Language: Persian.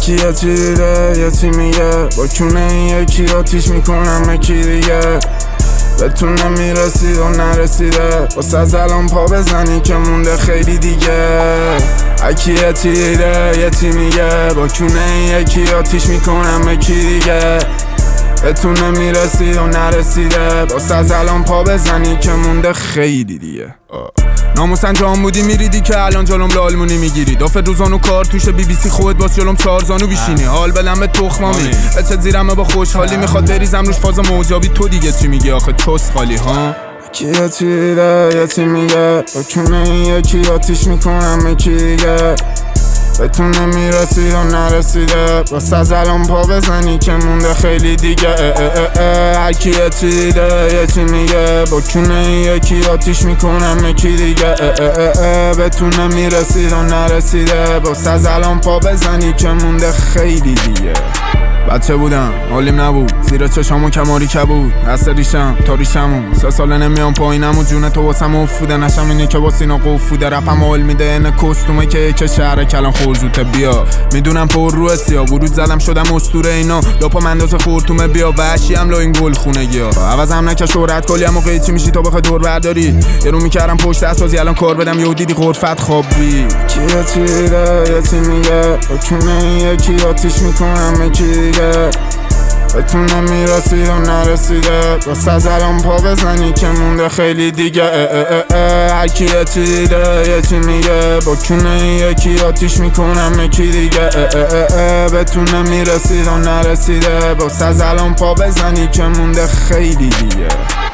یکی چی دیده یکی میگه با کونه یکی آتیش میکنم یکی دیگه بتونه میرسید و نرسیده واسه از الان پا بزنی که مونده خیلی دیگه یکی چی دیده یکی میگه با کونه یکی آتیش میکنم یکی دیگه بتونه میرسید و نرسیده واسه از الان پا بزنی که مونده خیلی دیگه ناموسن جام بودی میریدی که الان جلوم لالمونی میگیری دافت روزانو کار توشه BBC خودت باز جلوم چارزانو بیشینی حال بدم به تخمامی بچه زیرمه با خوشحالی میخواد بریزم روش فاز موجابی تو دیگه چی میگی آخه چس خالی ها یکی چی دیده یکی میگه با کونه یکی آتیش میکنم یکی دیگه بتونه میرسید و نرسیده واسه از الان پا بزنی که مونده خیلی دیگه هرکی چی دیده یکی میگه با کونه یکی آتیش میکنم یکی دیگه بتونه میرسید و نرسیده واسه از الان پا بزنی که مونده خیلی دیگه بچه بودم حالیم نبود زیر چشامو کماری کبود دست ریشم تا ریشمون 3 ساله نمیام پایینم و جون تو واسم افوده نشم اینی که واسه اینا قفوده رپم حال میده اینه کستومه که شهر کلان خورزوته بیا میدونم پر رو سیا ورود زدم شدم اسطوره اینا لاپا منداز خورتومه بیا وحشی هم لا این گل خونگی ها عوضم نکه شهرت کلیم و قیچی میشی تا بخوای دور برداری یه رو میکردم پشت اسازی الان کار بدم یهو دیدی غرفت خوابی چی دیده یکی میگه با کونه یکی آتیش میکنم یکی بتونه میرسید و نرسیده واسه از الان پا بزنی که مونده خیلی دیگه هرکی چی دیده یکی میگه با کونه یکی آتیش میکنم یکی دیگه بتونه میرسید و نرسیده واسه از الان پا بزنی که مونده خیلی دیگه